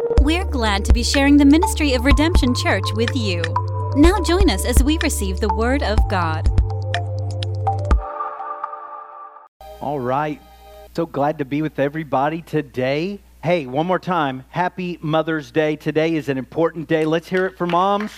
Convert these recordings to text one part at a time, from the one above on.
We're glad to be sharing the ministry of Redemption Church with you. Now join us as we receive the Word of God. All right. So glad to be with everybody today. Hey, one more time, happy Mother's Day. Today is an important day. Let's hear it for moms.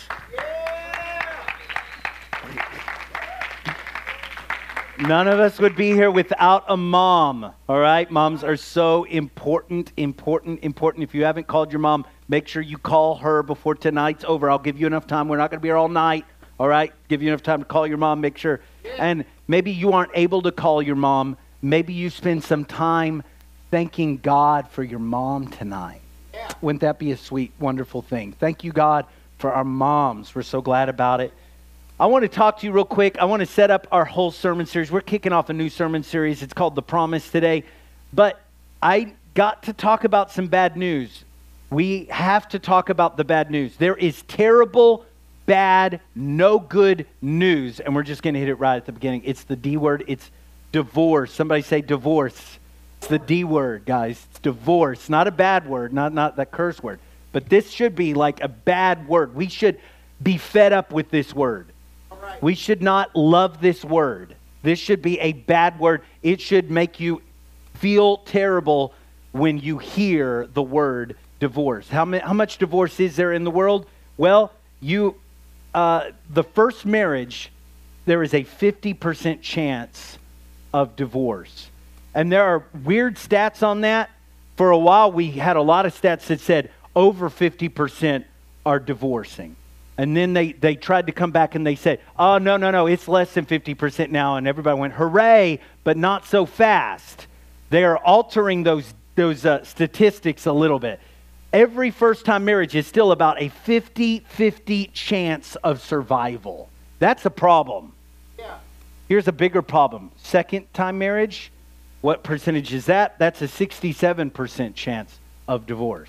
None of us would be here without a mom, all right? Moms are so important. If you haven't called your mom, make sure you call her before tonight's over. I'll give you enough time. We're not going to be here all night, all right? Give you enough time to call your mom, make sure. And maybe you aren't able to call your mom. Maybe you spend some time thanking God for your mom tonight. Wouldn't that be a sweet, wonderful thing? Thank you, God, for our moms. We're so glad about it. I want to talk to you real quick. I want to set up our whole sermon series. We're kicking off a new sermon series. It's called The Promise today. But I got to talk about some bad news. We have to talk about the bad news. There is terrible, bad, no good news. And we're just going to hit it right at the beginning. It's the D word. It's divorce. Somebody say divorce. It's the D word, guys. It's divorce. Not a bad word, not that curse word. But this should be like a bad word. We should be fed up with this word. We should not love this word. This should be a bad word. It should make you feel terrible when you hear the word divorce. How much divorce is there in the world? Well, the first marriage, there is a 50% chance of divorce. And there are weird stats on that. For a while, we had a lot of stats that said over 50% are divorcing. And then they tried to come back and they said, oh, no, it's less than 50% now. And everybody went, hooray, but not so fast. They are altering those statistics a little bit. Every first-time marriage is still about a 50-50 chance of survival. That's a problem. Yeah. Here's a bigger problem. Second-time marriage, what percentage is that? That's a 67% chance of divorce.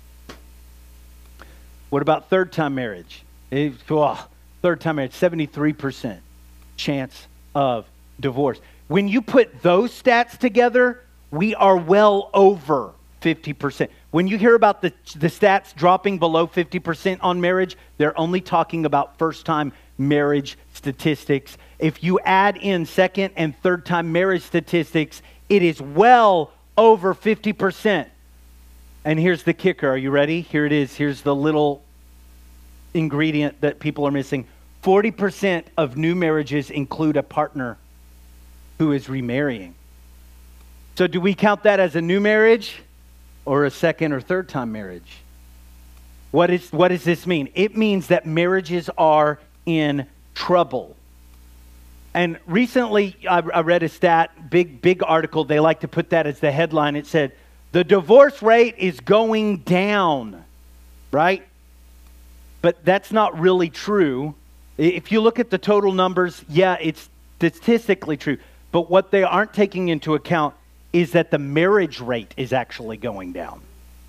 What about third-time marriage? Third-time marriage, 73% chance of divorce. When you put those stats together, we are well over 50%. When you hear about the stats dropping below 50% on marriage, they're only talking about first-time marriage statistics. If you add in second and third-time marriage statistics, it is well over 50%. And here's the kicker. Are you ready? Here it is. Here's the little ingredient that people are missing. 40% of new marriages include a partner who is remarrying. So do we count that as a new marriage or a second or third time marriage? What does this mean? It means that marriages are in trouble. And recently I read a stat, big article. They like to put that as the headline. It said, the divorce rate is going down, right? But that's not really true. If you look at the total numbers, yeah, it's statistically true. But what they aren't taking into account is that the marriage rate is actually going down.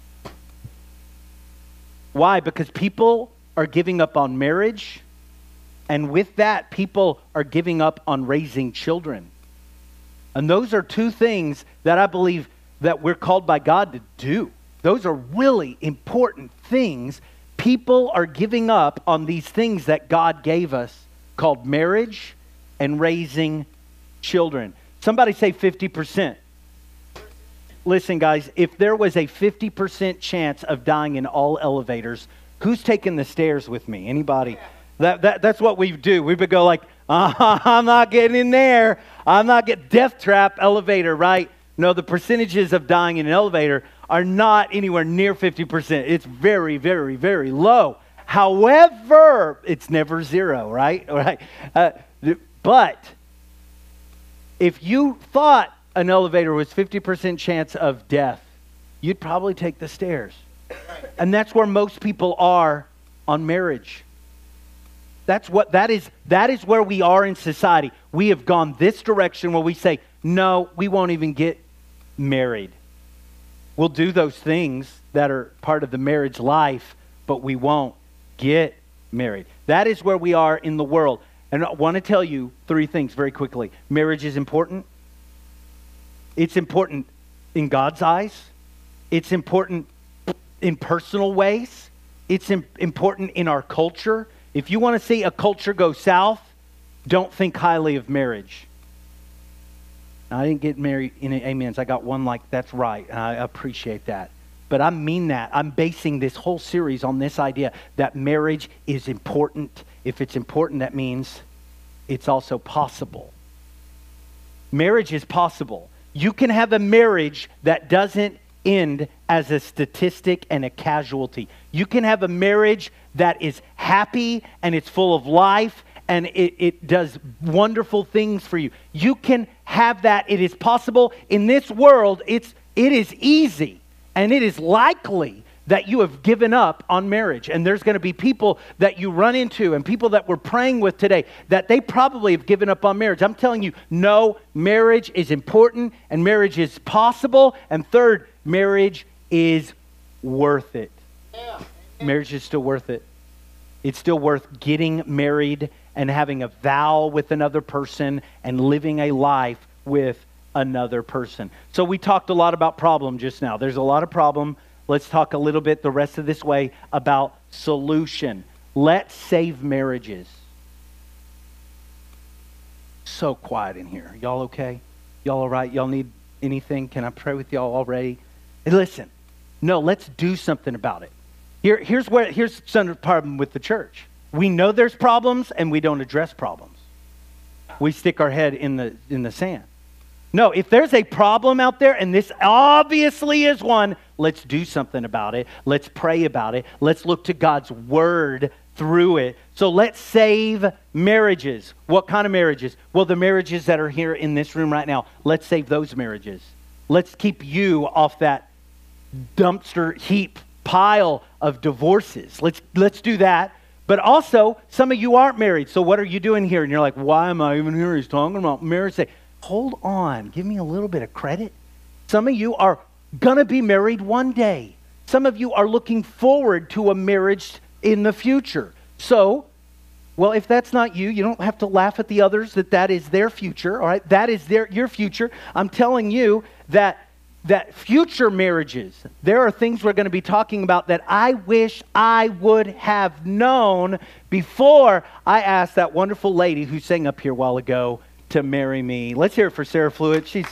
Why? Because people are giving up on marriage, and with that, people are giving up on raising children. And those are two things that I believe that we're called by God to do. Those are really important things. People are giving up on these things that God gave us called marriage and raising children. Somebody say 50%. Listen, guys, if there was a 50% chance of dying in all elevators, who's taking the stairs with me? Anybody? That's what we do. We would go like, I'm not getting in there. I'm not getting death trap elevator, right? No, the percentages of dying in an elevator are not anywhere near 50%. It's very, very, very low. However, it's never zero, right? But if you thought an elevator was 50% chance of death, you'd probably take the stairs. And that's where most people are on marriage. That is where we are in society. We have gone this direction where we say, no, we won't even get married. We'll do those things that are part of the marriage life, but we won't get married. That is where we are in the world. And I want to tell you three things very quickly. Marriage is important. It's important in God's eyes. It's important in personal ways. It's important in our culture. If you want to see a culture go south, don't think highly of marriage. Now, I didn't get married in amens. I got one like, that's right, and I appreciate that. But I mean that. I'm basing this whole series on this idea that marriage is important. If it's important, that means it's also possible. Marriage is possible. You can have a marriage that doesn't end as a statistic and a casualty. You can have a marriage that is happy and it's full of life and it does wonderful things for you. You can have that. It is possible. In this world, it is easy and it is likely that you have given up on marriage. And there's going to be people that you run into and people that we're praying with today that they probably have given up on marriage. I'm telling you, no, marriage is important and marriage is possible. And third, marriage is worth it. Yeah. Marriage is still worth it. It's still worth getting married and having a vow with another person and living a life with another person. So we talked a lot about problem just now. There's a lot of problem. Let's talk a little bit the rest of this way about solution. Let's save marriages. So quiet in here. Y'all okay? Y'all all right? Y'all need anything? Can I pray with y'all already? Hey, listen. No, let's do something about it. Here's some problem with the church. We know there's problems and we don't address problems. We stick our head in the sand. No, if there's a problem out there, and this obviously is one, let's do something about it. Let's pray about it. Let's look to God's word through it. So let's save marriages. What kind of marriages? Well, the marriages that are here in this room right now, let's save those marriages. Let's keep you off that dumpster heap pile of divorces. Let's do that. But also, some of you aren't married. So what are you doing here? And you're like, why am I even here? He's talking about marriage. Say, hold on. Give me a little bit of credit. Some of you are going to be married one day. Some of you are looking forward to a marriage in the future. So, well, if that's not you, you don't have to laugh at the others that is their future. All right, that is your future. I'm telling you that future marriages, there are things we're going to be talking about that I wish I would have known before I asked that wonderful lady who sang up here a while ago to marry me. Let's hear it for Sarah Fluid. She's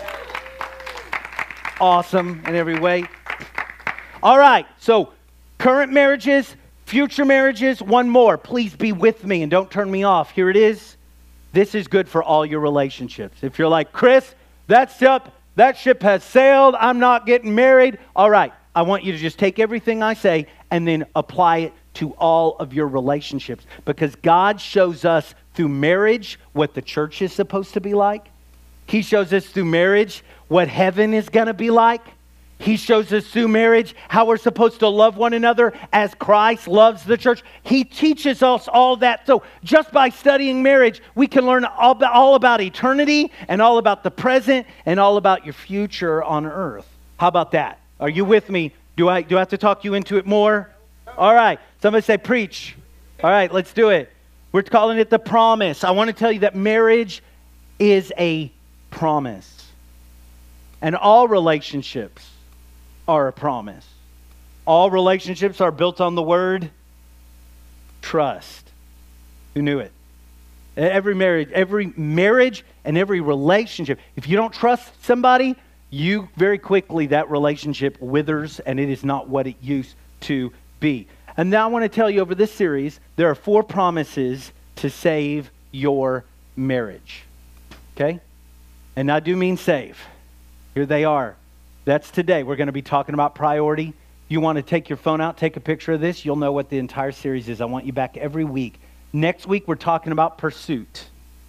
awesome in every way. All right, so current marriages, future marriages, one more. Please be with me and don't turn me off. Here it is. This is good for all your relationships. If you're like, Chris, that ship has sailed. I'm not getting married. All right, I want you to just take everything I say and then apply it to all of your relationships. Because God shows us through marriage what the church is supposed to be like. He shows us through marriage what heaven is going to be like. He shows us through marriage how we're supposed to love one another as Christ loves the church. He teaches us all that. So just by studying marriage, we can learn all about eternity and all about the present and all about your future on earth. How about that? Are you with me? Do I have to talk you into it more? All right. Somebody say preach. All right, let's do it. We're calling it the promise. I want to tell you that marriage is a promise. And all relationships are a promise. All relationships are built on the word trust. Who knew it? Every marriage and every relationship, if you don't trust somebody, you very quickly, that relationship withers and it is not what it used to be. And now I want to tell you over this series, there are 4 promises to save your marriage. Okay? And I do mean save. Here they are. That's today. We're going to be talking about priority. You want to take your phone out, take a picture of this, you'll know what the entire series is. I want you back every week. Next week, we're talking about pursuit.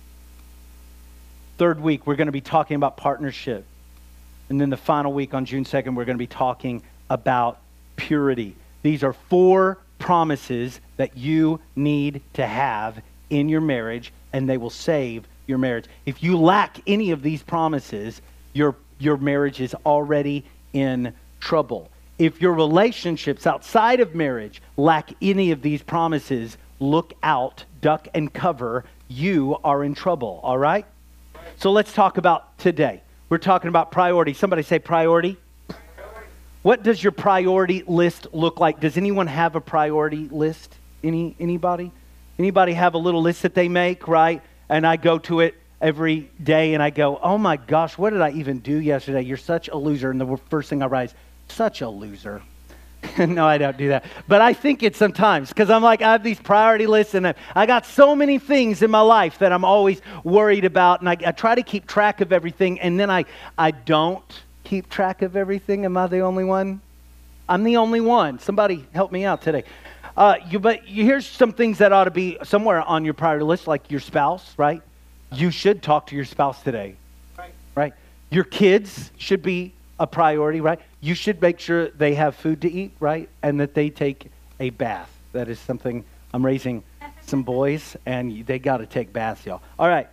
Third week, we're going to be talking about partnership. And then the final week on June 2nd, we're going to be talking about purity. These are 4 promises that you need to have in your marriage, and they will save your marriage. If you lack any of these promises, your marriage is already in trouble. If your relationships outside of marriage lack any of these promises, look out, duck and cover. You are in trouble, all right? So let's talk about today. We're talking about priority. Somebody say priority. What does your priority list look like? Does anyone have a priority list? Anybody? Anybody have a little list that they make, right? And I go to it every day and I go, oh my gosh, what did I even do yesterday? You're such a loser. And the first thing I write is, such a loser. No, I don't do that. But I think it sometimes because I'm like, I have these priority lists and I got so many things in my life that I'm always worried about. And I try to keep track of everything. And then I don't keep track of everything. Am I the only one? I'm the only one. Somebody help me out today. Here's some things that ought to be somewhere on your priority list, like your spouse, right? You should talk to your spouse today, right? Your kids should be a priority, right? You should make sure they have food to eat, right? And that they take a bath. That is something, I'm raising some boys, and they got to take baths, y'all. All right.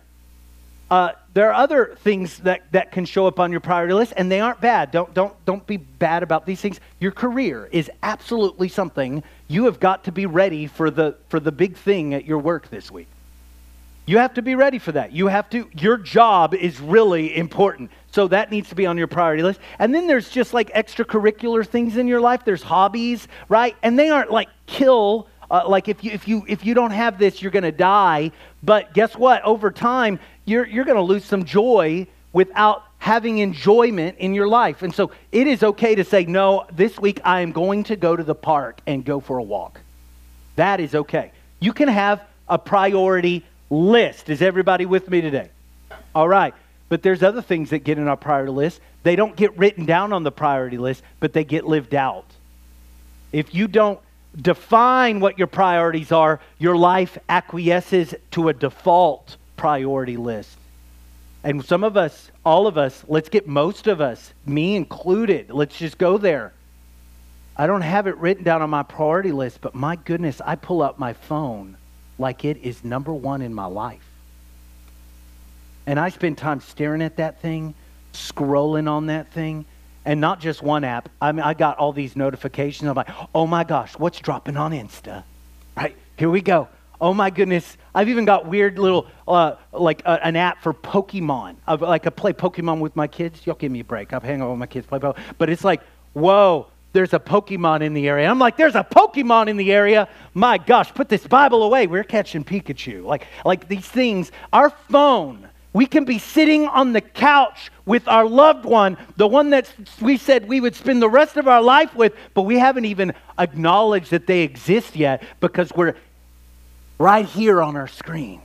There are other things that can show up on your priority list, and they aren't bad. Don't be bad about these things. Your career is absolutely something you have got to be ready for the big thing at your work this week. You have to be ready for that. Your job is really important. So that needs to be on your priority list. And then there's just like extracurricular things in your life. There's hobbies, right? And they aren't like like if you don't have this, you're going to die. But guess what? Over time, you're going to lose some joy without having enjoyment in your life. And so it is okay to say, no, this week I am going to go to the park and go for a walk. That is okay. You can have a priority list. Is everybody with me today? All right. But there's other things that get in our priority list. They don't get written down on the priority list, but they get lived out. If you don't define what your priorities are, your life acquiesces to a default priority list. And some of us, all of us, most of us, me included, let's just go there. I don't have it written down on my priority list, but my goodness, I pull up my phone like it is number one in my life. And I spend time staring at that thing, scrolling on that thing, and not just one app. I mean, I got all these notifications. I'm like, oh my gosh, what's dropping on Insta? Right, here we go. Oh my goodness. I've even got weird little, an app for Pokemon. I play Pokemon with my kids. Y'all give me a break. I hang out with my kids, play Pokemon. But it's like, whoa, there's a Pokemon in the area. I'm like, there's a Pokemon in the area. My gosh, put this Bible away. We're catching Pikachu. Like these things, our phone, we can be sitting on the couch with our loved one, the one that we said we would spend the rest of our life with, but we haven't even acknowledged that they exist yet because we're right here on our screens.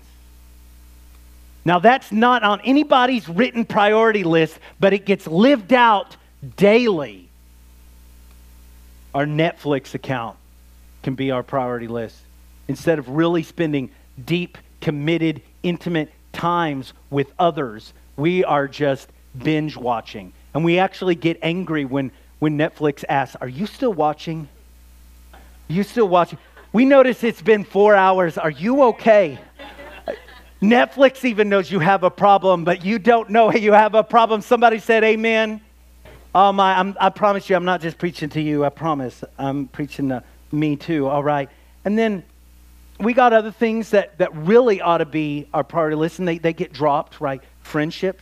Now, that's not on anybody's written priority list, but it gets lived out daily. Our Netflix account can be our priority list. Instead of really spending deep, committed, intimate times with others, we are just binge watching. And we actually get angry when Netflix asks, are you still watching? Are you still watching? We notice it's been 4 hours. Are you okay? Netflix even knows you have a problem, but you don't know you have a problem. Somebody said amen. I promise you, I'm not just preaching to you. I promise. I'm preaching to me too. All right. And then we got other things that really ought to be our priority list, and they get dropped, right? Friendships,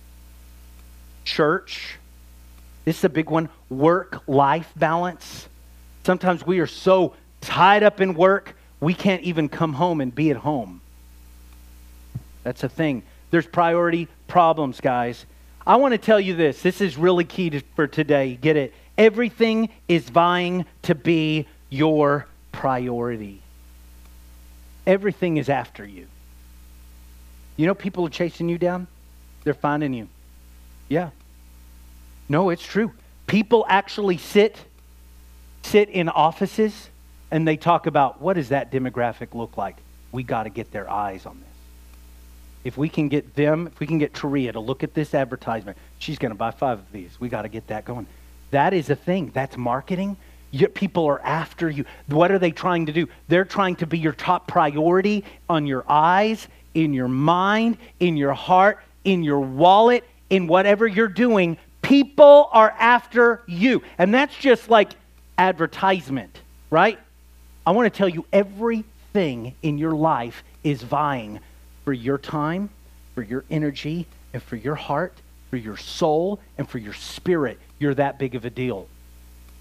church. This is a big one. Work-life balance. Sometimes we are so tied up in work, we can't even come home and be at home. That's a thing. There's priority problems, guys. I want to tell you this. This is really key for today. Get it? Everything is vying to be your priority. Everything is after you. You know, people are chasing you down. They're finding you. Yeah. No, it's true. People actually sit in offices and they talk about, what does that demographic look like? We got to get their eyes on this. If we can get Taria to look at this advertisement, she's going to buy 5 of these. We got to get that going. That is a thing. That's marketing. People are after you. What are they trying to do? They're trying to be your top priority on your eyes, in your mind, in your heart, in your wallet, in whatever you're doing. People are after you. And that's just like advertisement, right? I want to tell you, everything in your life is vying for your time, for your energy, and for your heart, for your soul, and for your spirit. You're that big of a deal.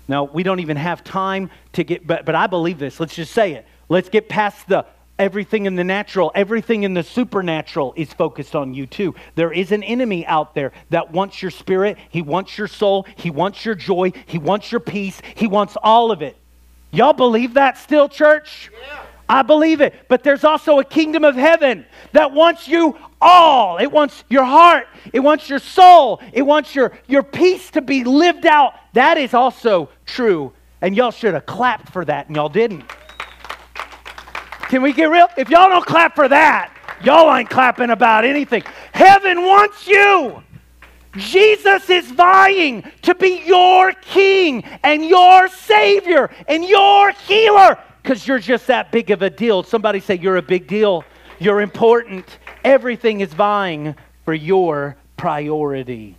Now, we don't even have time to get, but I believe this. Let's just say it. Let's get past the everything in the natural. Everything in the supernatural is focused on you too. There is an enemy out there that wants your spirit. He wants your soul. He wants your joy. He wants your peace. He wants all of it. Y'all believe that still, church? Yeah. I believe it. But there's also a kingdom of heaven that wants you all. It wants your heart. It wants your soul. It wants your peace to be lived out. That is also true. And y'all should have clapped for that, and y'all didn't. Can we get real? If y'all don't clap for that, y'all ain't clapping about anything. Heaven wants you. Jesus is vying to be your king and your savior and your healer because you're just that big of a deal. Somebody say you're a big deal. You're important. Everything is vying for your priority.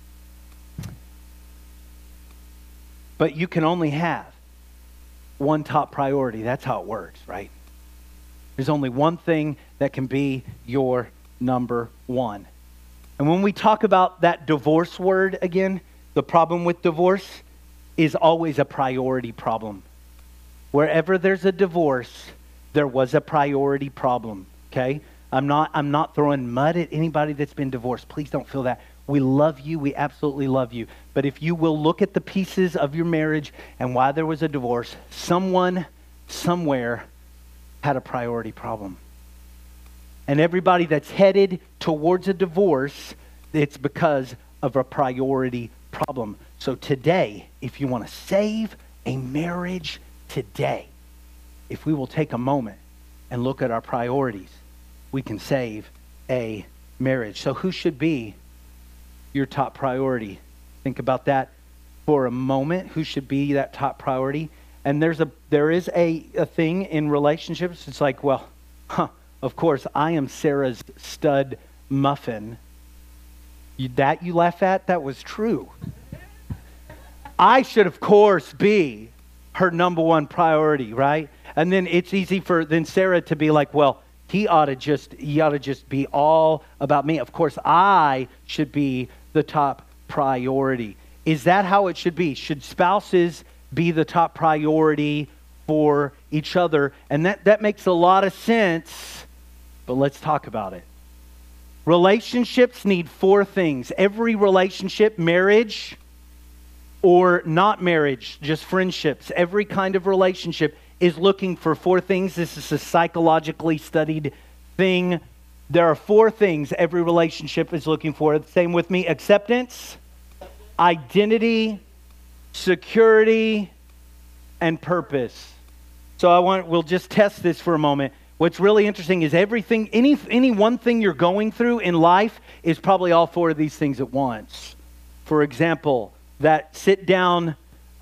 But you can only have one top priority. That's how it works, right? There's only one thing that can be your number one. And when we talk about that divorce word again, the problem with divorce is always a priority problem. Wherever there's a divorce, there was a priority problem, okay? I'm not throwing mud at anybody that's been divorced. Please don't feel that. We love you. We absolutely love you. But if you will look at the pieces of your marriage and why there was a divorce, someone, somewhere, had a priority problem. And everybody that's headed towards a divorce, it's because of a priority problem. So today, if you want to save a marriage today, if we will take a moment and look at our priorities, we can save a marriage. So who should be your top priority? Think about that for a moment. Who should be that top priority? And there is a thing in relationships. It's like, well, of course, I am Sarah's stud muffin. You laugh at? That was true. I should, of course, be her number one priority, right? And then it's easy for Sarah to be like, well, he ought to just be all about me. Of course, I should be the top priority. Is that how it should be? Should spouses be the top priority for each other? And that makes a lot of sense, but let's talk about it. Relationships need 4 things. Every relationship, marriage or not marriage, just friendships, every kind of relationship is looking for 4 things. This is a psychologically studied thing. There are 4 things every relationship is looking for. Same with me: acceptance, identity, security, and purpose. So we'll just test this for a moment. What's really interesting is everything, any one thing you're going through in life is probably all 4 of these things at once. For example, that sit down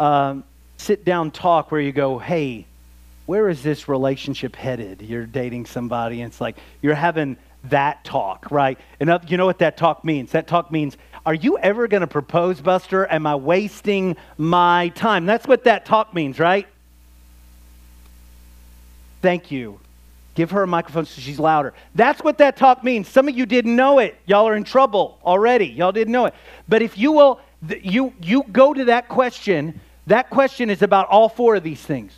talk where you go, hey, where is this relationship headed? You're dating somebody and it's like you're having that talk, right? And you know what that talk means? That talk means, are you ever going to propose, Buster? Am I wasting my time? That's what that talk means, right? Thank you. Give her a microphone so she's louder. That's what that talk means. Some of you didn't know it. Y'all are in trouble already. Y'all didn't know it. But if you will, you go to that question is about all 4 of these things.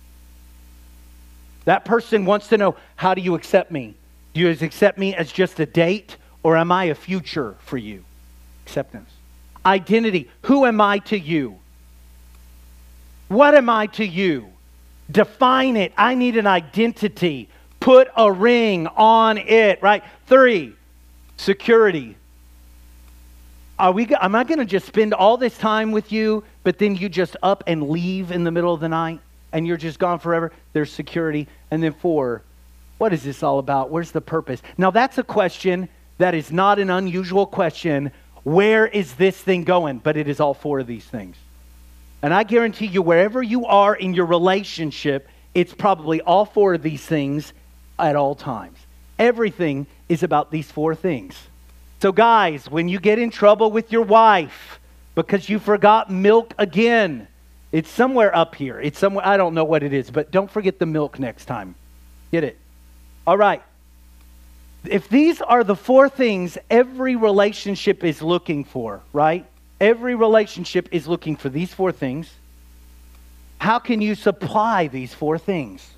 That person wants to know, how do you accept me? Do you accept me as just a date, or am I a future for you? Acceptance. Identity. Who am I to you? What am I to you? Define it. I need an identity. Put a ring on it, right? 3, security. Am I going to just spend all this time with you, but then you just up and leave in the middle of the night and you're just gone forever? There's security. And then 4, what is this all about? Where's the purpose? Now that's a question that is not an unusual question. Where is this thing going? But it is all 4 of these things. And I guarantee you, wherever you are in your relationship, it's probably all 4 of these things at all times. Everything is about these 4 things. So guys, when you get in trouble with your wife because you forgot milk again, it's somewhere up here. It's somewhere, I don't know what it is, but don't forget the milk next time. Get it? All right. If these are the 4 things every relationship is looking for, right? Every relationship is looking for these 4 things. How can you supply these four things?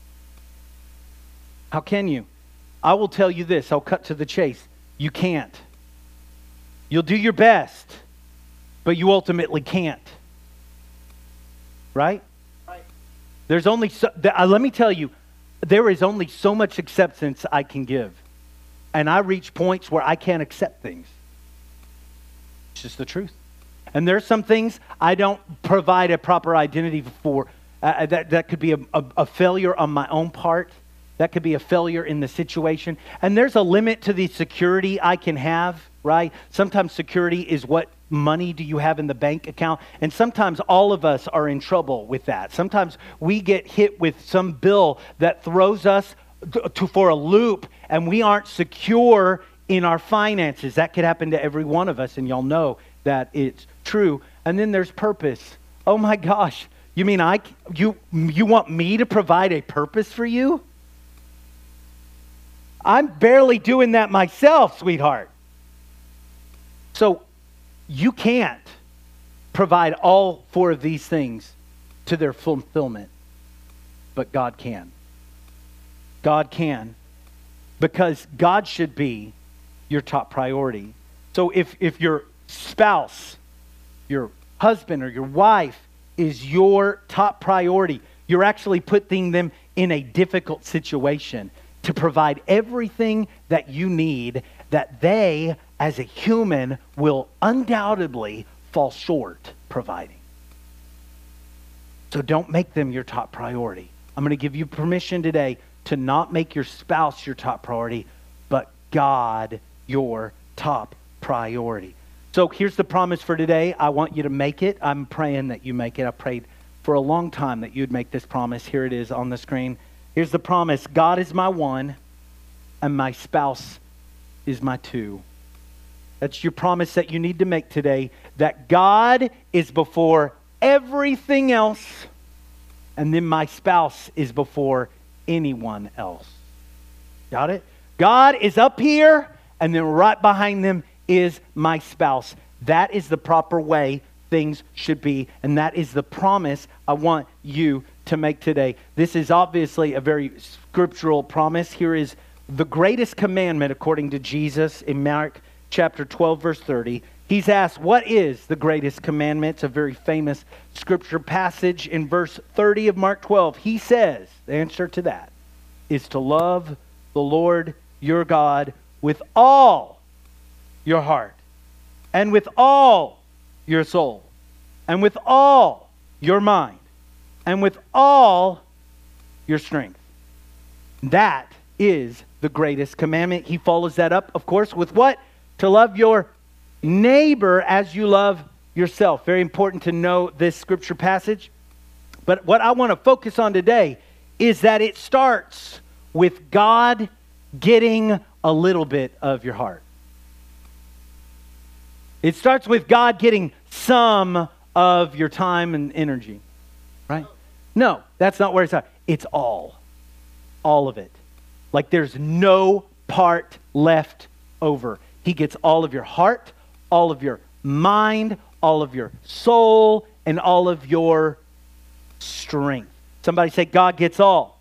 How can you? I will tell you this. I'll cut to the chase. You can't. You'll do your best, but you ultimately can't. Right? There's only let me tell you, there is only so much acceptance I can give. And I reach points where I can't accept things. It's just the truth. And there's some things I don't provide a proper identity for. That could be a failure on my own part. That could be a failure in the situation. And there's a limit to the security I can have, right? Sometimes security is what money do you have in the bank account? And sometimes all of us are in trouble with that. Sometimes we get hit with some bill that throws us for a loop and we aren't secure in our finances. That could happen to every one of us, and y'all know that it's true. And then there's purpose. Oh my gosh. You mean you want me to provide a purpose for you? I'm barely doing that myself, sweetheart. So you can't provide all four of these things to their fulfillment, but God can. God can, because God should be your top priority. So if your spouse, your husband or your wife is your top priority, you're actually putting them in a difficult situation to provide everything that you need, that they, as a human, will undoubtedly fall short providing. So don't make them your top priority. I'm going to give you permission today to not make your spouse your top priority, but God your top priority. So here's the promise for today. I want you to make it. I'm praying that you make it. I prayed for a long time that you'd make this promise. Here it is on the screen. Here's the promise. God is my one, and my spouse is my two. That's your promise that you need to make today, that God is before everything else, and then my spouse is before anyone else. Got it? God is up here, and then right behind them is my spouse. That is the proper way things should be, and that is the promise I want you to make today. This is obviously a very scriptural promise. Here is the greatest commandment according to Jesus in Mark chapter 12, verse 30. He's asked, what is the greatest commandment? It's a very famous scripture passage in verse 30 of Mark 12. He says, the answer to that is to love the Lord your God with all your heart, and with all your soul, and with all your mind, and with all your strength. That is the greatest commandment. He follows that up, of course, with what? To love your neighbor as you love yourself. Very important to know this scripture passage. But what I want to focus on today is that it starts with God getting a little bit of your heart. It starts with God getting some of your time and energy, right? No, that's not where it's at. It's all of it. Like there's no part left over. He gets all of your heart, all of your mind, all of your soul, and all of your strength. Somebody say, God gets all.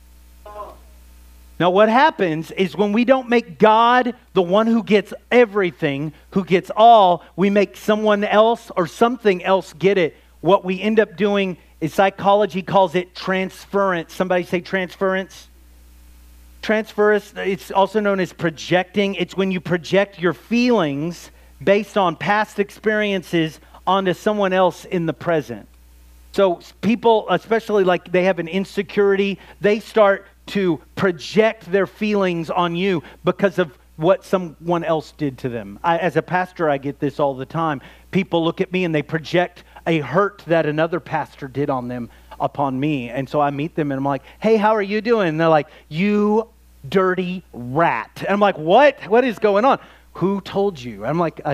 Now what happens is when we don't make God the one who gets everything, who gets all, we make someone else or something else get it. What we end up doing is psychology calls it transference. Somebody say transference. Transference, it's also known as projecting. It's when you project your feelings based on past experiences onto someone else in the present. So people, especially like they have an insecurity, they start to project their feelings on you because of what someone else did to them. As a pastor, I get this all the time. People look at me and they project a hurt that another pastor did on them upon me. And so I meet them and I'm like, hey, how are you doing? And they're like, you dirty rat. And I'm like, what? What is going on? Who told you? I'm like,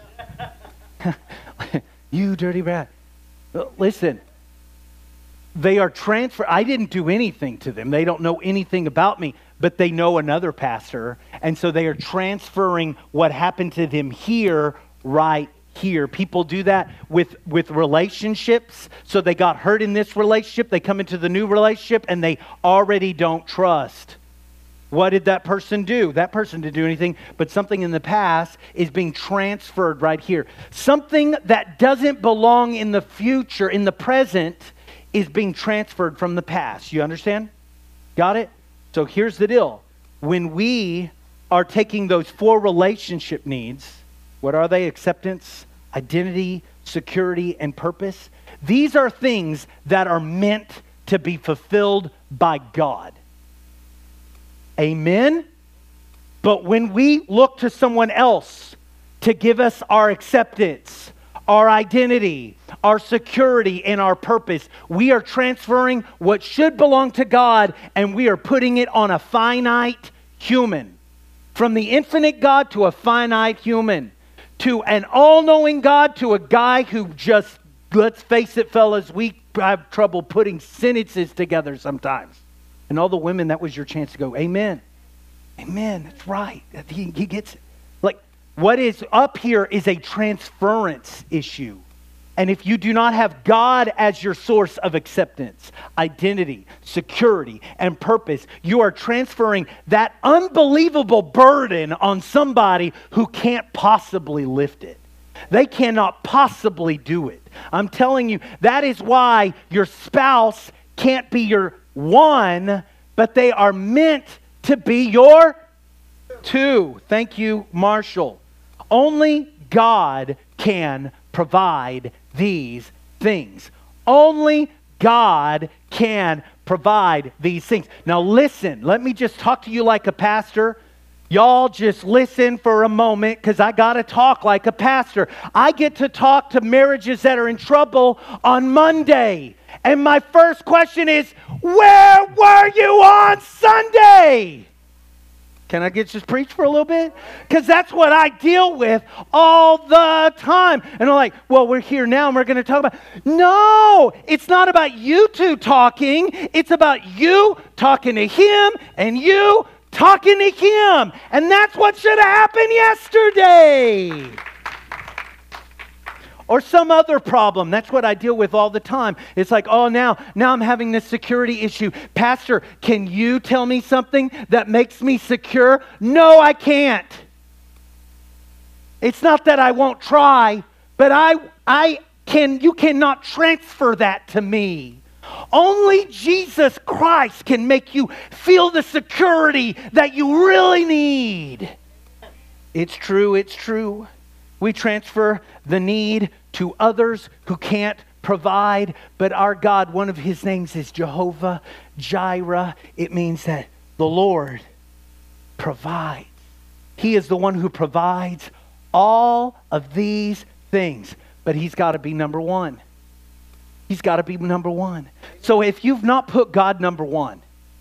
you dirty rat. Listen. They are transferred. I didn't do anything to them. They don't know anything about me, but they know another pastor. And so they are transferring what happened to them here right here. People do that with relationships. So they got hurt in this relationship. They come into the new relationship and they already don't trust. What did that person do? That person didn't do anything, but something in the past is being transferred right here. Something that doesn't belong in the future, in the present, is being transferred from the past. You understand? Got it? So here's the deal. When we are taking those 4 relationship needs, what are they? Acceptance, identity, security, and purpose. These are things that are meant to be fulfilled by God. Amen? But when we look to someone else to give us our acceptance, our identity, our security, and our purpose, we are transferring what should belong to God and we are putting it on a finite human. From the infinite God to a finite human. To an all-knowing God to a guy who just, let's face it, fellas, we have trouble putting sentences together sometimes. And all the women, that was your chance to go, amen. Amen, that's right. He gets it. Like, what is up here is a transference issue. And if you do not have God as your source of acceptance, identity, security, and purpose, you are transferring that unbelievable burden on somebody who can't possibly lift it. They cannot possibly do it. I'm telling you, that is why your spouse can't be your one, but they are meant to be your 2. Thank you, Marshall. Only God can provide these things. Only God can provide these things. Now listen, let me just talk to you like a pastor. Y'all just listen for a moment because I got to talk like a pastor. I get to talk to marriages that are in trouble on Monday. And my first question is, where were you on Sunday? Can I just preach for a little bit? Because that's what I deal with all the time. And I'm like, well, we're here now and we're going to talk about... No, it's not about you two talking. It's about you talking to him and you talking to him. And that's what should have happened yesterday. Or some other problem. That's what I deal with all the time. It's like, oh, now I'm having this security issue. Pastor, can you tell me something that makes me secure? No, I can't. It's not that I won't try, but you cannot transfer that to me. Only Jesus Christ can make you feel the security that you really need. It's true, it's true. We transfer the need to others who can't provide, but our God, one of his names is Jehovah Jireh. It means that the Lord provides. He is the one who provides all of these things, but he's got to be number one. He's got to be number one. So if you've not put God number one,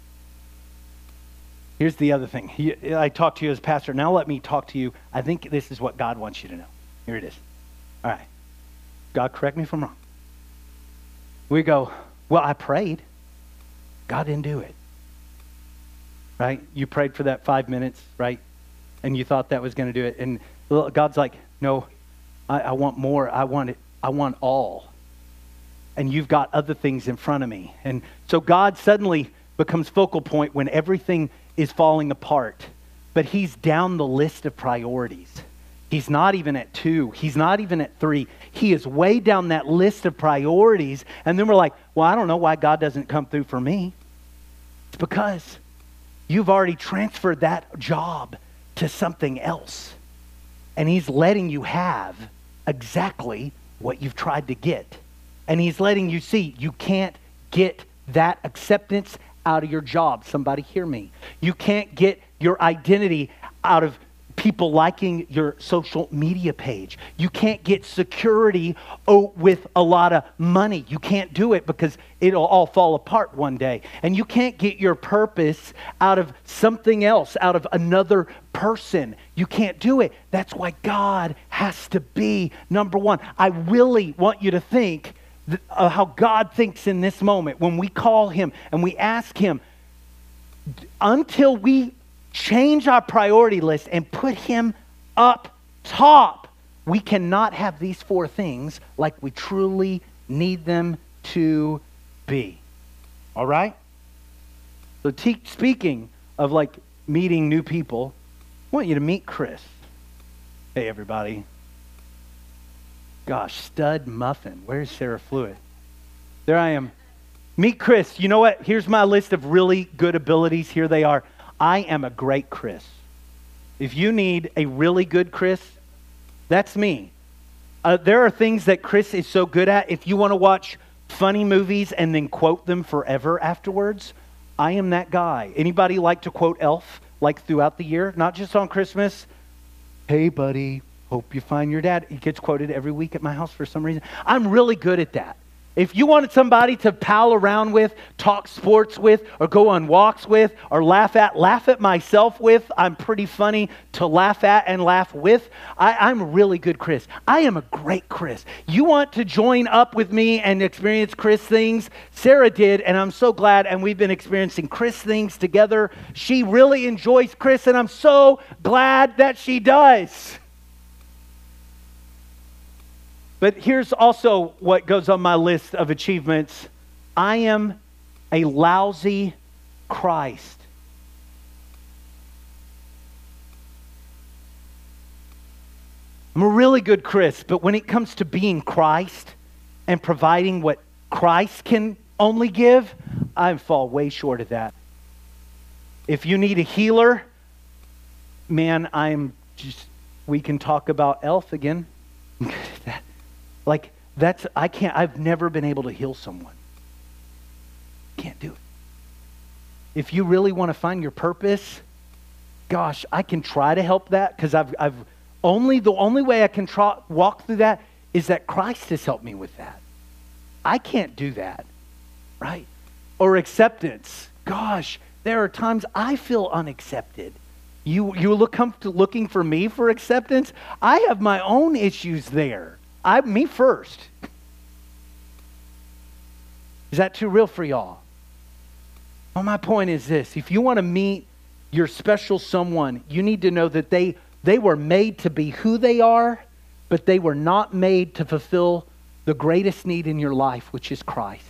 here's the other thing. I talk to you as pastor. Now let me talk to you. I think this is what God wants you to know. Here it is. All right. God, correct me if I'm wrong. We go, well, I prayed. God didn't do it. Right? You prayed for that 5 minutes, right? And you thought that was going to do it. And God's like, no, I want more. I want all. And you've got other things in front of me. And so God suddenly becomes focal point when everything is falling apart. But he's down the list of priorities. He's not even at 2. He's not even at 3. He is way down that list of priorities. And then we're like, well, I don't know why God doesn't come through for me. It's because you've already transferred that job to something else. And he's letting you have exactly what you've tried to get. And he's letting you see you can't get that acceptance out of your job. Somebody hear me. You can't get your identity out of people liking your social media page. You can't get security with a lot of money. You can't do it because it'll all fall apart one day. And you can't get your purpose out of something else, out of another person. You can't do it. That's why God has to be number one. I really want you to think how God thinks in this moment when we call him and we ask him, until we change our priority list and put him up top, we cannot have these four things like we truly need them to be. All right? So speaking of like meeting new people, I want you to meet Chris. Hey, everybody. Gosh, stud muffin. Where's Sarah Fluid? There I am. Meet Chris. You know what? Here's my list of really good abilities. Here they are. I am a great Chris. If you need a really good Chris, that's me. There are things that Chris is so good at. If you want to watch funny movies and then quote them forever afterwards, I am that guy. Anybody like to quote Elf like throughout the year? Not just on Christmas. Hey, buddy, hope you find your dad. He gets quoted every week at my house for some reason. I'm really good at that. If you wanted somebody to pal around with, talk sports with, or go on walks with, or laugh at myself with, I'm pretty funny to laugh at and laugh with. I'm a really good Chris. I am a great Chris. You want to join up with me and experience Chris things? Sarah did, and I'm so glad, and we've been experiencing Chris things together. She really enjoys Chris, and I'm so glad that she does. But here's also what goes on my list of achievements. I am a lousy Christ. I'm a really good Chris, but when it comes to being Christ and providing what Christ can only give, I fall way short of that. If you need a healer, man, we can talk about Elf again. I'm good at that. I've never been able to heal someone. Can't do it. If you really want to find your purpose, gosh, I can try to help that because the only way I can walk through that is that Christ has helped me with that. I can't do that, right? Or acceptance. Gosh, there are times I feel unaccepted. You looking for me for acceptance? I have my own issues there. Me first. Is that too real for y'all? Well, my point is this. If you want to meet your special someone, you need to know that they were made to be who they are, but they were not made to fulfill the greatest need in your life, which is Christ.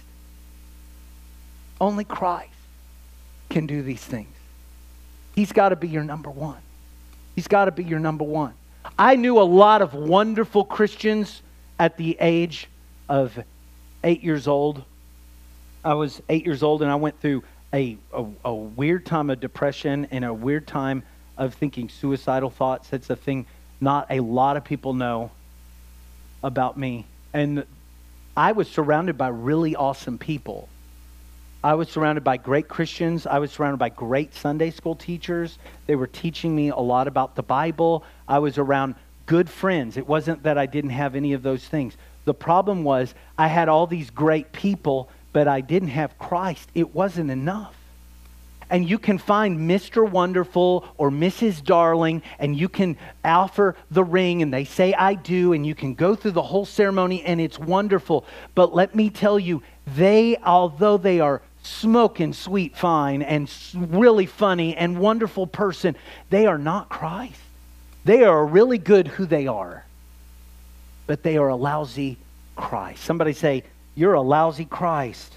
Only Christ can do these things. He's got to be your number one. He's got to be your number one. I knew a lot of wonderful Christians at the age of 8 years old. I was 8 years old and I went through a weird time of depression and a weird time of thinking suicidal thoughts. That's a thing not a lot of people know about me. And I was surrounded by really awesome people. I was surrounded by great Christians. I was surrounded by great Sunday school teachers. They were teaching me a lot about the Bible. I was around good friends. It wasn't that I didn't have any of those things. The problem was I had all these great people, but I didn't have Christ. It wasn't enough. And you can find Mr. Wonderful or Mrs. Darling, and you can offer the ring, and they say, I do, and you can go through the whole ceremony, and it's wonderful. But let me tell you, although they are smoking sweet fine and really funny and wonderful person, they are not Christ. They are really good who they are, but they are a lousy Christ. Somebody say, you're a lousy Christ.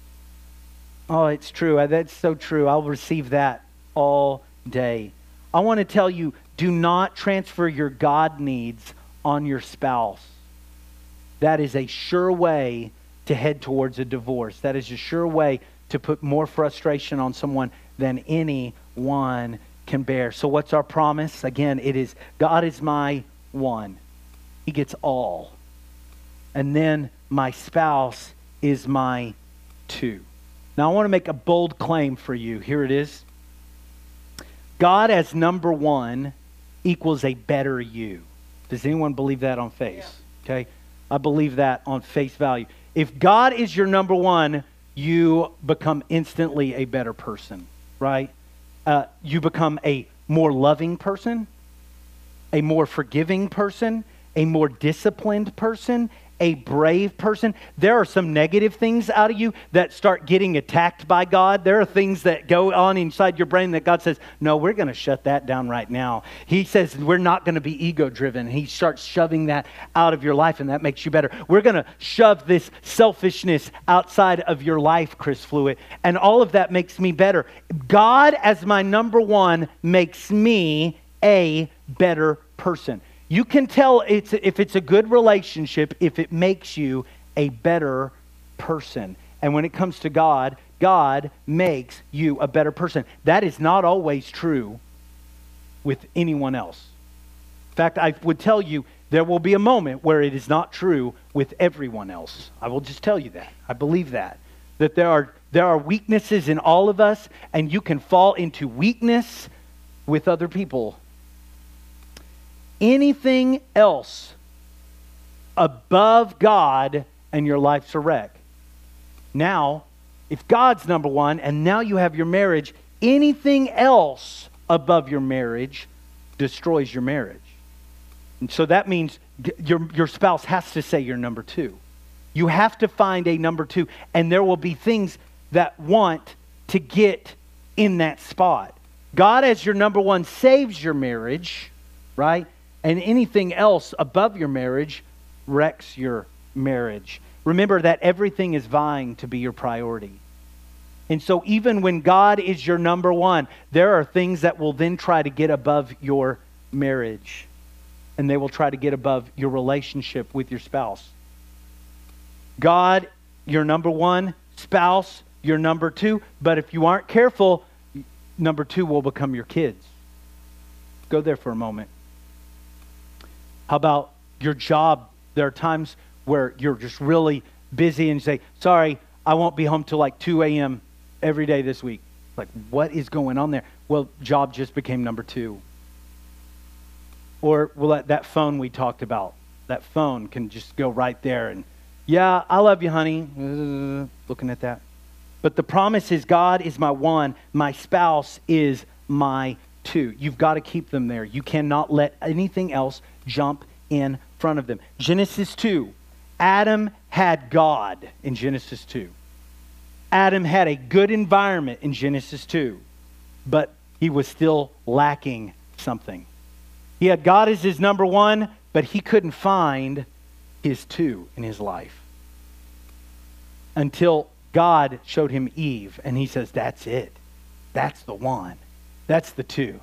Oh, it's true. That's so true. I'll receive that all day. I want to tell you, do not transfer your God needs on your spouse. That is a sure way to head towards a divorce. That is a sure way to put more frustration on someone than anyone can bear. So what's our promise? Again, it is God is my one. He gets all. And then my spouse is my two. Now I want to make a bold claim for you. Here it is. God as number one equals a better you. Does anyone believe that on face? Yeah. Okay. I believe that on face value. If God is your number one, you become instantly a better person, right? You become a more loving person, a more forgiving person, a more disciplined person, a brave person, there are some negative things out of you that start getting attacked by God. There are things that go on inside your brain that God says, no, we're going to shut that down right now. He says, we're not going to be ego-driven. He starts shoving that out of your life, and that makes you better. We're going to shove this selfishness outside of your life, Chris Fluitt, and all of that makes me better. God, as my number one, makes me a better person. You can tell if it's a good relationship if it makes you a better person. And when it comes to God, God makes you a better person. That is not always true with anyone else. In fact, I would tell you there will be a moment where it is not true with everyone else. I will just tell you that. I believe that there are weaknesses in all of us, and you can fall into weakness with other people. Anything else above God and your life's a wreck. Now, if God's number one and now you have your marriage, anything else above your marriage destroys your marriage. And so that means your spouse has to say you're number two. You have to find a number two, and there will be things that want to get in that spot. God as your number one saves your marriage, right? And anything else above your marriage wrecks your marriage. Remember that everything is vying to be your priority. And so even when God is your number one, there are things that will then try to get above your marriage. And they will try to get above your relationship with your spouse. God, your number one, spouse, your number two. But if you aren't careful, number two will become your kids. Go there for a moment. How about your job? There are times where you're just really busy and you say, sorry, I won't be home till like 2 a.m. every day this week. Like, what is going on there? Well, job just became number two. Or well, that phone we talked about, that phone can just go right there and, yeah, I love you, honey. Looking at that. But the promise is God is my one, my spouse is my two. You've got to keep them there. You cannot let anything else jump in front of them. Genesis 2. Adam had God in Genesis 2. Adam had a good environment in Genesis 2, but he was still lacking something. He had God as his number one, but he couldn't find his two in his life. Until God showed him Eve, and he says, that's it. That's the one. That's the two.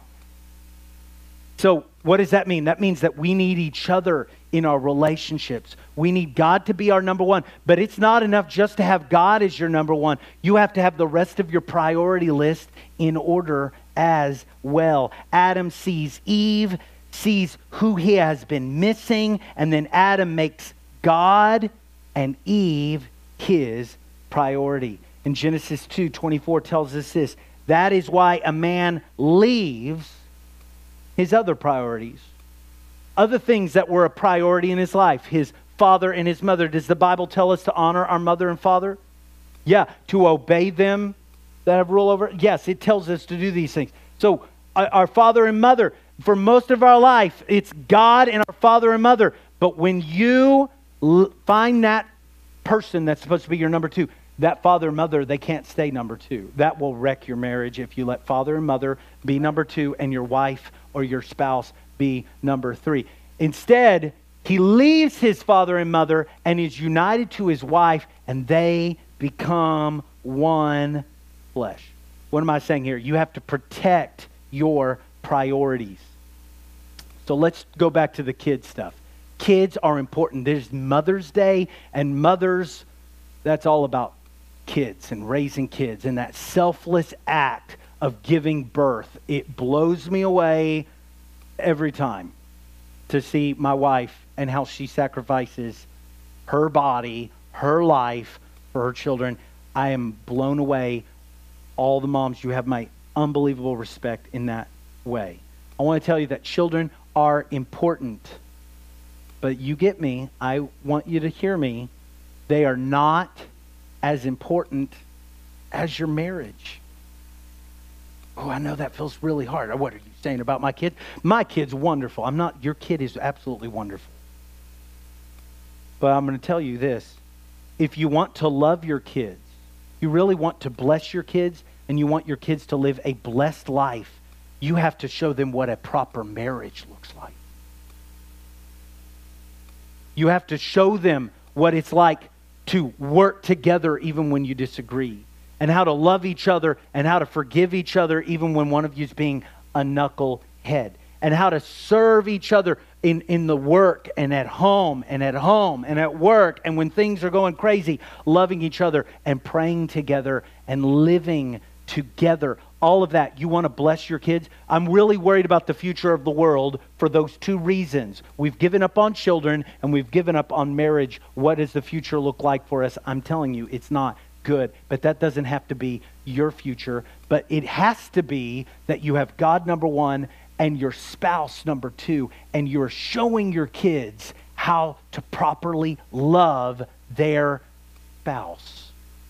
So what does that mean? That means that we need each other in our relationships. We need God to be our number one. But it's not enough just to have God as your number one. You have to have the rest of your priority list in order as well. Adam sees Eve, sees who he has been missing, and then Adam makes God and Eve his priority. And Genesis 2:24 tells us this. That is why a man leaves his other priorities. Other things that were a priority in his life. His father and his mother. Does the Bible tell us to honor our mother and father? Yeah. To obey them that have rule over? Yes, it tells us to do these things. So our father and mother, for most of our life, it's God and our father and mother. But when you find that person that's supposed to be your number two, that father and mother, they can't stay number two. That will wreck your marriage if you let father and mother be number two and your wife or your spouse be number three. Instead, he leaves his father and mother and is united to his wife, and they become one flesh. What am I saying here? You have to protect your priorities. So let's go back to the kid stuff. Kids are important. There's Mother's Day, and mothers, that's all about kids and raising kids and that selfless act of giving birth. It blows me away every time to see my wife and how she sacrifices her body, her life for her children. I am blown away. All the moms, you have my unbelievable respect in that way. I want to tell you that children are important. But you get me. I want you to hear me. They are not as important as your marriage. Oh, I know that feels really hard. What are you saying about my kid? My kid's wonderful. Your kid is absolutely wonderful. But I'm going to tell you this. If you want to love your kids, you really want to bless your kids, and you want your kids to live a blessed life, you have to show them what a proper marriage looks like. You have to show them what it's like to work together even when you disagree, and how to love each other and how to forgive each other even when one of you is being a knucklehead, and how to serve each other in the work and at home and at work, and when things are going crazy, loving each other and praying together and living together. All of that. You want to bless your kids? I'm really worried about the future of the world for those two reasons. We've given up on children and we've given up on marriage. What does the future look like for us? I'm telling you, it's not good. But that doesn't have to be your future. But it has to be that you have God number one and your spouse number two, and you're showing your kids how to properly love their spouse.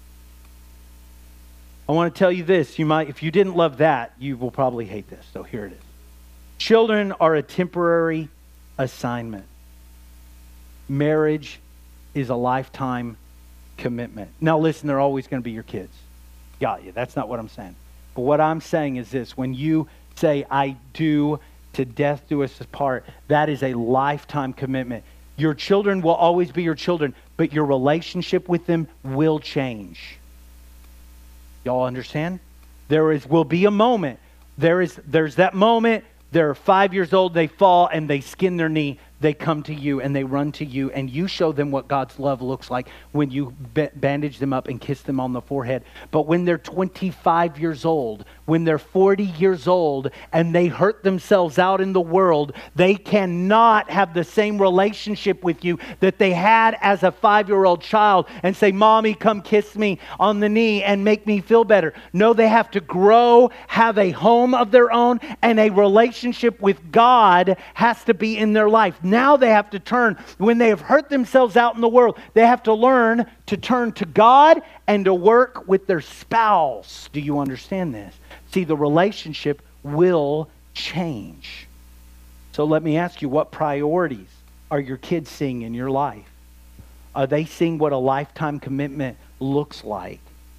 I want to tell you this. You might, if you didn't love that, you will probably hate this. So here it is. Children are a temporary assignment. Marriage is a lifetime commitment. Now listen, they're always going to be your kids. Got you. That's not what I'm saying. But what I'm saying is this. When you say, I do to death do us apart, that is a lifetime commitment. Your children will always be your children, but your relationship with them will change. Y'all understand? Will be a moment. There's that moment. They're 5 years old. They fall and they skin their knee. They come to you and they run to you, and you show them what God's love looks like when you bandage them up and kiss them on the forehead. But when they're 25 years old, when they're 40 years old, and they hurt themselves out in the world, they cannot have the same relationship with you that they had as a 5-year-old child and say, Mommy, come kiss me on the knee and make me feel better. No, they have to grow, have a home of their own, and a relationship with God has to be in their life. Now they have to turn, when they have hurt themselves out in the world, they have to learn to turn to God and to work with their spouse. Do you understand this? See, the relationship will change. So let me ask you, what priorities are your kids seeing in your life? Are they seeing what a lifetime commitment looks like?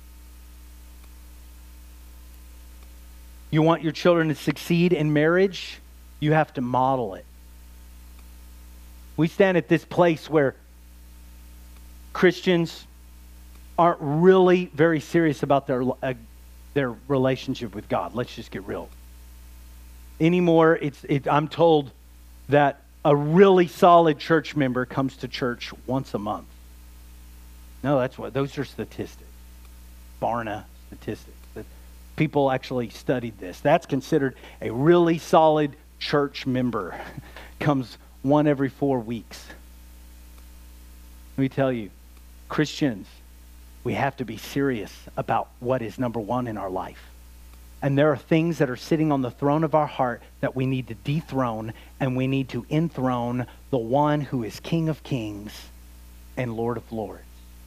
You want your children to succeed in marriage? You have to model it. We stand at this place where Christians aren't really very serious about their relationship with God. Let's just get real. Anymore, I'm told that a really solid church member comes to church once a month. No, those are statistics. Barna statistics. That people actually studied this. That's considered a really solid church member. Comes one every 4 weeks. Let me tell you, Christians, we have to be serious about what is number one in our life. And there are things that are sitting on the throne of our heart that we need to dethrone, and we need to enthrone the one who is King of Kings and Lord of Lords.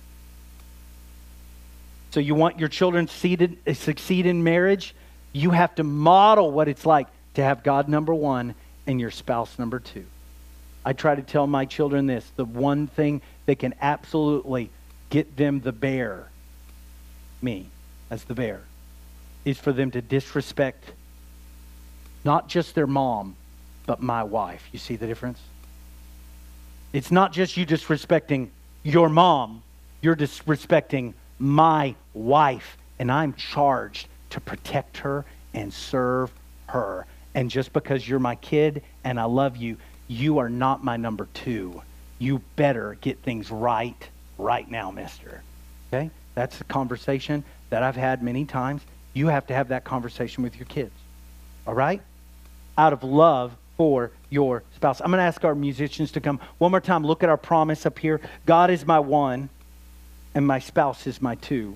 So you want your children to succeed in marriage? You have to model what it's like to have God number one and your spouse number two. I try to tell my children this. The one thing that can absolutely get them the bear, me as the bear, is for them to disrespect not just their mom, but my wife. You see the difference? It's not just you disrespecting your mom. You're disrespecting my wife. And I'm charged to protect her and serve her. And just because you're my kid and I love you, you are not my number two. You better get things right now, mister. Okay? That's a conversation that I've had many times. You have to have that conversation with your kids. All right? Out of love for your spouse. I'm going to ask our musicians to come. One more time, look at our promise up here. God is my one, and my spouse is my two.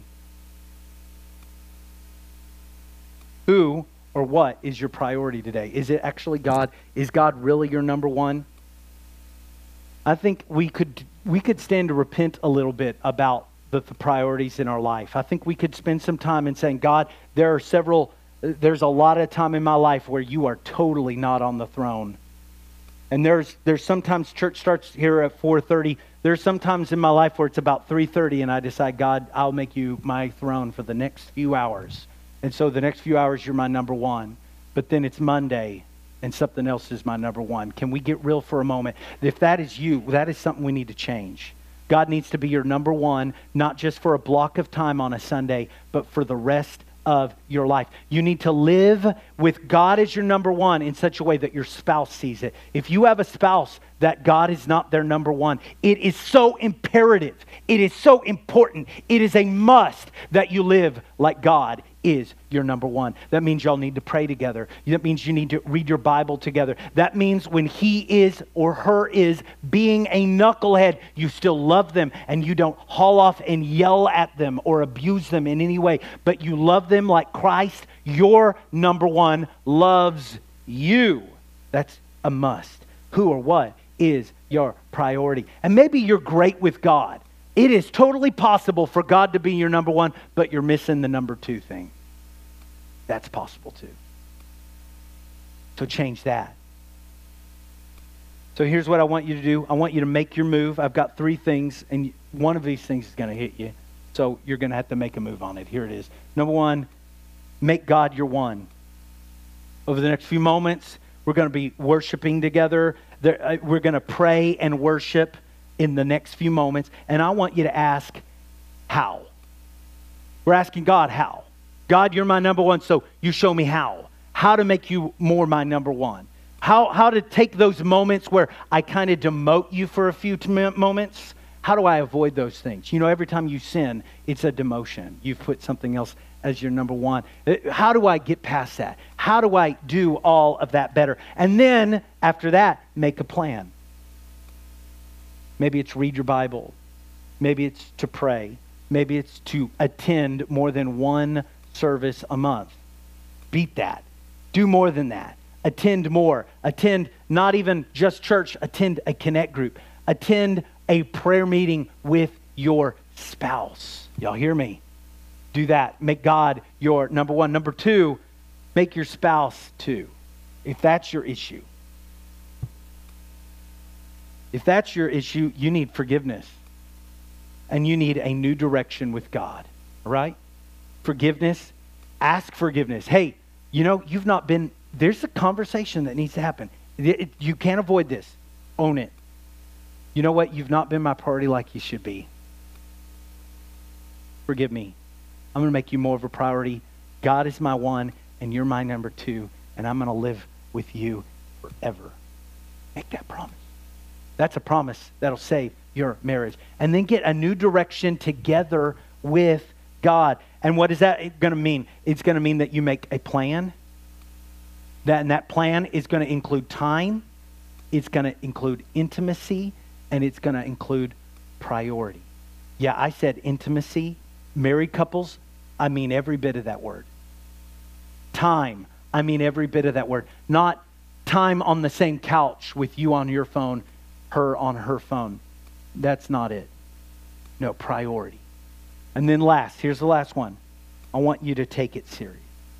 Who or what is your priority today? Is it actually God? Is God really your number one? I think we could stand to repent a little bit about the priorities in our life. I think we could spend some time in saying, God, there's a lot of time in my life where you are totally not on the throne. And there's sometimes church starts here at 4:30. There's some times in my life where it's about 3:30 and I decide, God, I'll make you my throne for the next few hours. And so the next few hours, you're my number one. But then it's Monday and something else is my number one. Can we get real for a moment? If that is you, that is something we need to change. God needs to be your number one, not just for a block of time on a Sunday, but for the rest of your life. You need to live with God as your number one in such a way that your spouse sees it. If you have a spouse that God is not their number one, it is so imperative. It is so important. It is a must that you live like God is your number one. That means y'all need to pray together. That means you need to read your Bible together. That means when he is or her is being a knucklehead, you still love them and you don't haul off and yell at them or abuse them in any way, but you love them like Christ, your number one, loves you. That's a must. Who or what is your priority? And maybe you're great with God. It is totally possible for God to be your number one, but you're missing the number two thing. That's possible too. So change that. So here's what I want you to do. I want you to make your move. I've got 3 things, and one of these things is going to hit you. So you're going to have to make a move on it. Here it is. Number 1, make God your one. Over the next few moments, we're going to be worshiping together. We're going to pray and worship in the next few moments. And I want you to ask, how? We're asking God, how? God, you're my number one, so you show me how. How to make you more my number one. How to take those moments where I kind of demote you for a few moments. How do I avoid those things? You know, every time you sin, it's a demotion. You've put something else as your number one. How do I get past that? How do I do all of that better? And then, after that, make a plan. Maybe it's read your Bible. Maybe it's to pray. Maybe it's to attend more than one service a month. Beat that. Do more than that. Attend more. Attend not even just church. Attend a connect group. Attend a prayer meeting with your spouse. Y'all hear me? Do that. Make God your number one. Number 2, make your spouse too. If that's your issue. If that's your issue, you need forgiveness. And you need a new direction with God. All right? Forgiveness. Ask forgiveness. Hey, you know, you've not been... There's a conversation that needs to happen. You can't avoid this. Own it. You know what? You've not been my priority like you should be. Forgive me. I'm going to make you more of a priority. God is my one, and you're my number 2, and I'm going to live with you forever. Make that promise. That's a promise that'll save your marriage. And then get a new direction together with God. And what is that going to mean? It's going to mean that you make a plan. And that plan is going to include time. It's going to include intimacy. And it's going to include priority. Yeah, I said intimacy. Married couples, I mean every bit of that word. Time, I mean every bit of that word. Not time on the same couch with you on your phone, her on her phone. That's not it. No, priority. And then last, here's the last one. I want you to take it serious.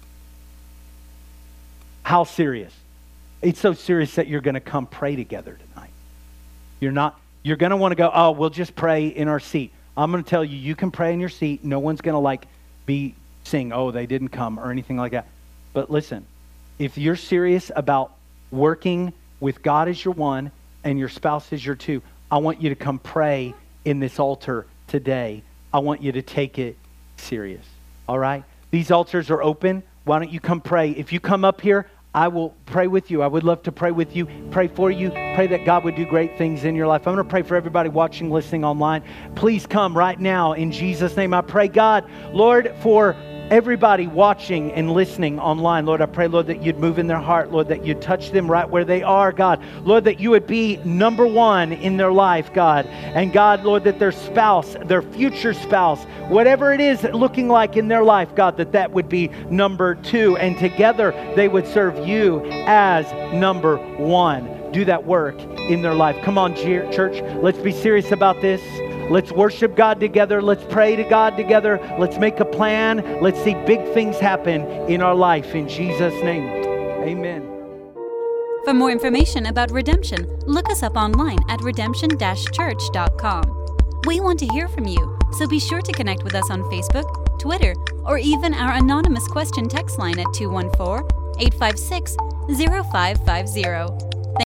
How serious? It's so serious that you're going to come pray together tonight. You're going to want to go, oh, we'll just pray in our seat. I'm going to tell you, you can pray in your seat. No one's going to be saying, oh, they didn't come or anything like that. But listen, if you're serious about working with God as your one and your spouse as your 2, I want you to come pray in this altar today. I want you to take it serious. All right? These altars are open. Why don't you come pray? If you come up here, I will pray with you. I would love to pray with you, pray for you, pray that God would do great things in your life. I'm going to pray for everybody watching, listening online. Please come right now in Jesus' name. I pray, God, Lord, for everybody watching and listening online, Lord, I pray, Lord, that you'd move in their heart, Lord, that you'd touch them right where they are, God. Lord, that you would be number one in their life, God. And God, Lord, that their spouse, their future spouse, whatever it is looking like in their life, God, that would be number 2. And together they would serve you as number 1. Do that work in their life. Come on, church, let's be serious about this. Let's worship God together. Let's pray to God together. Let's make a plan. Let's see big things happen in our life. In Jesus' name, amen. For more information about redemption, look us up online at redemption-church.com. We want to hear from you, so be sure to connect with us on Facebook, Twitter, or even our anonymous question text line at 214-856-0550.